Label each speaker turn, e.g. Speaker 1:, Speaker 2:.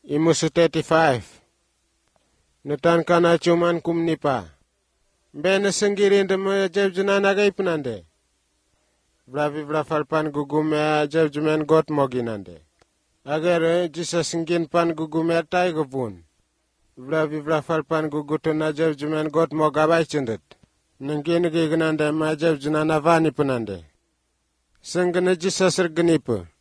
Speaker 1: Imusu 35. Nutan kana cuman kumnipa. Bene senggirin demo jeb junan agai punande. Bravi brafalpan gugume jeb jumen got moginande. Agar jisa senggin pan gugume tai gubun. Bravi brafalpan gugutuna jeb jumen got mogabai cundet. Nengin gignande ma jeb junan avani punande. Senggene jisa sergenipu.